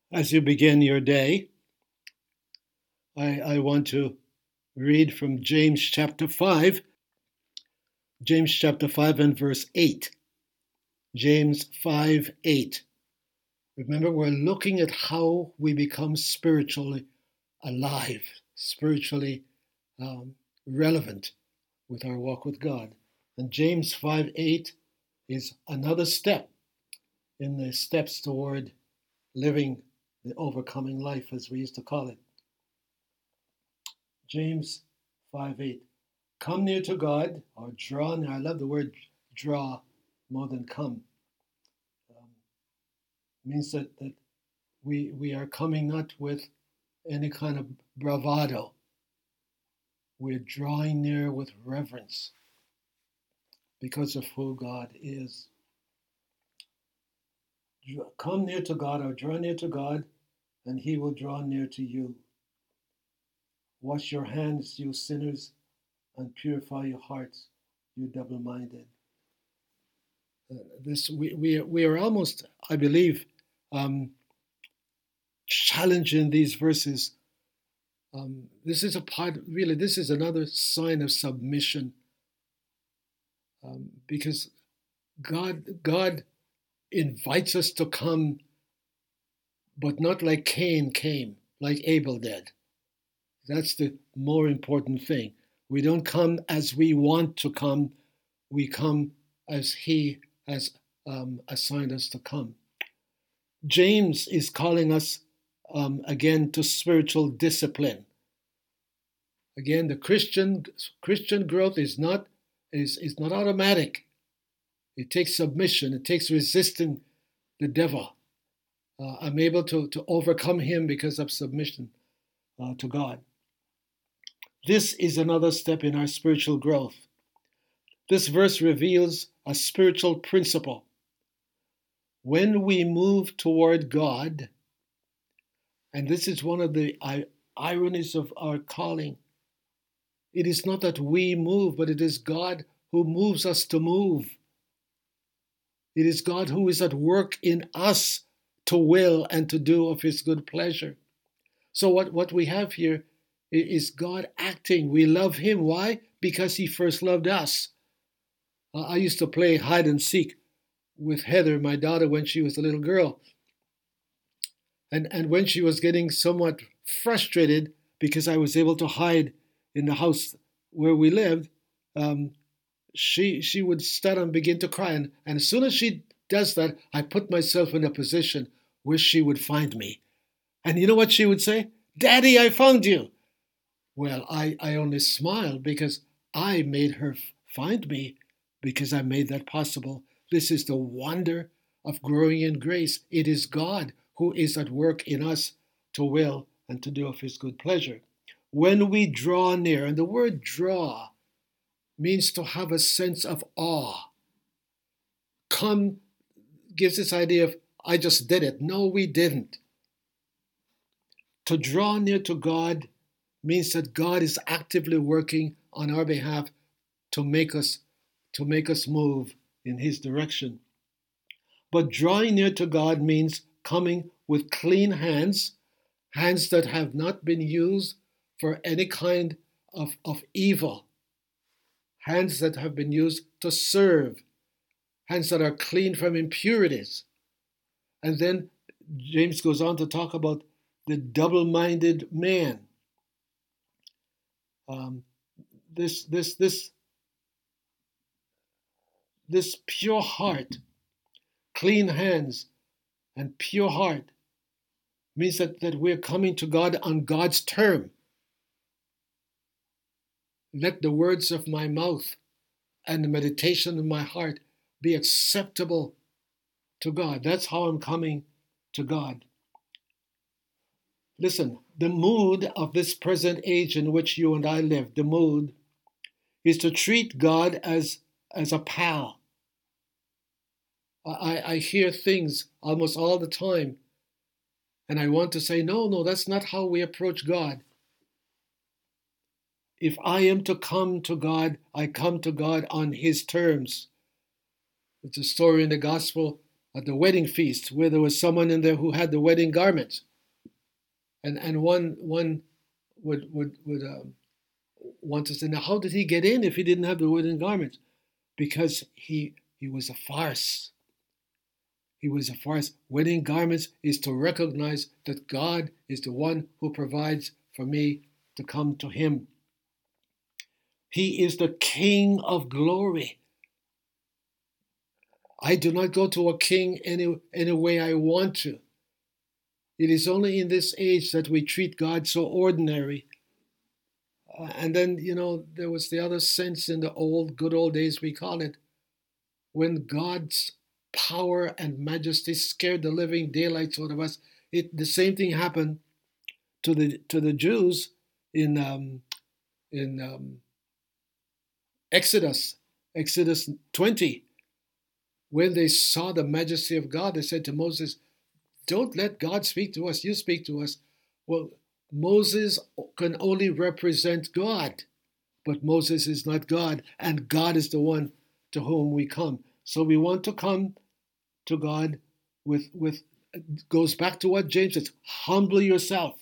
As you begin your day, I want to read from James chapter 5 and verse 8. James 5 8. Remember, we're looking at how we become spiritually alive, spiritually relevant with our walk with God. And James 5 8 is another step in the steps toward living the overcoming life, as we used to call it. James 5 8. Come near to God, or draw near. I love the word draw more than come. Means that we are coming not with any kind of bravado. We're drawing near with reverence because of who God is. Come near to God, or draw near to God, and He will draw near to you. Wash your hands, you sinners, and purify your hearts, you double-minded. We are almost, I believe, challenging these verses. This is a part, really, this is another sign of submission, because God invites us to come, but not like Cain came, like Abel did. That's the more important thing. We don't come as we want to come. We come as He has assigned us to come. James is calling us again to spiritual discipline. Again, the Christian growth is not automatic. It takes submission. It takes resisting the devil. I'm able to overcome him because of submission to God. This is another step in our spiritual growth. This verse reveals a spiritual principle. When we move toward God, and this is one of the ironies of our calling, it is not that we move, but it is God who moves us to move. It is God who is at work in us to will and to do of His good pleasure. So what we have here is God acting. We love Him. Why? Because He first loved us. I used to play hide and seek with Heather, my daughter, when she was a little girl. And when she was getting somewhat frustrated because I was able to hide in the house where we lived, she would start and begin to cry. And as soon as she does that, I put myself in a position where she would find me. And you know what she would say? Daddy, I found you. Well, I only smiled because I made her find me, because I made that possible. This is the wonder of growing in grace. It is God who is at work in us to will and to do of His good pleasure. When we draw near, and the word draw means to have a sense of awe. Come gives this idea of, I just did it. No, we didn't. To draw near to God means that God is actively working on our behalf to make us move in His direction. But drawing near to God means coming with clean hands that have not been used for any kind of evil, hands that have been used to serve, hands that are clean from impurities. And then James goes on to talk about the double-minded man. This pure heart, clean hands, and pure heart means that we're coming to God on God's term. Let the words of my mouth and the meditation of my heart be acceptable to God. That's how I'm coming to God. Listen, the mood of this present age in which you and I live, the mood is to treat God as a pal. I hear things almost all the time, and I want to say, no, that's not how we approach God. If I am to come to God, I come to God on His terms. It's a story in the gospel at the wedding feast where there was someone in there who had the wedding garments, and one would want to say, now how did he get in if he didn't have the wedding garments? Because he was a farce. He was a farce. Wedding garments is to recognize that God is the one who provides for me to come to him. He is the King of glory. I do not go to a king any way I want to. It is only in this age that we treat God so ordinary. And then, there was the other sense in the good old days, we call it, when God's power and majesty scared the living daylights out of us. The same thing happened to the Jews in Exodus 20. When they saw the majesty of God, they said to Moses, don't let God speak to us, you speak to us. Well, Moses can only represent God, but Moses is not God, and God is the one to whom we come. So we want to come to God with goes back to what James says, humble yourself.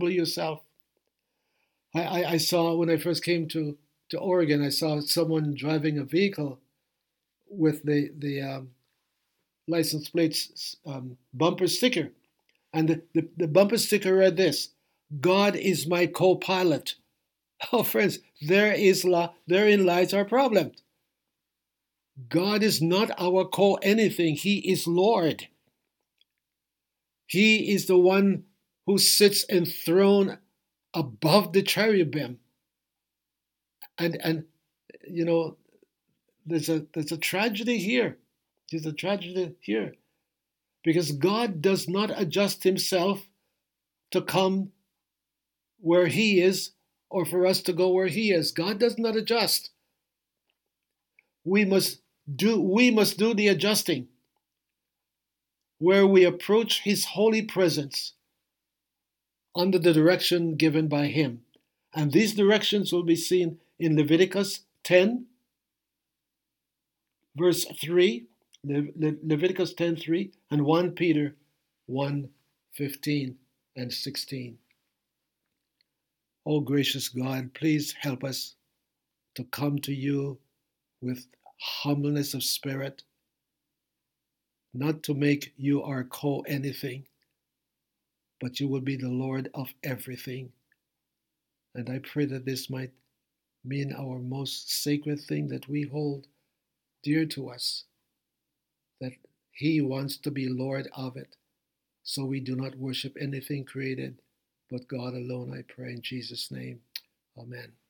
I saw, when I first came to Oregon, I saw someone driving a vehicle with the license plates bumper sticker. And the bumper sticker read this: God is my co-pilot. Oh, friends, therein lies our problem. God is not our co-anything. He is Lord. He is the one who sits enthroned above the cherubim. And there's a tragedy here. There's a tragedy here. Because God does not adjust himself to come where he is or for us to go where he is. God does not adjust. We must do the adjusting, where we approach his holy presence under the direction given by him. And these directions will be seen in Leviticus 10, verse 3, Leviticus 10:3, and 1 Peter 1:15 and 16. Oh, gracious God, please help us to come to you with humbleness of spirit, not to make you our co-anything, but you will be the Lord of everything. And I pray that this might mean our most sacred thing that we hold dear to us, that he wants to be Lord of it. So we do not worship anything created but God alone, I pray in Jesus' name. Amen.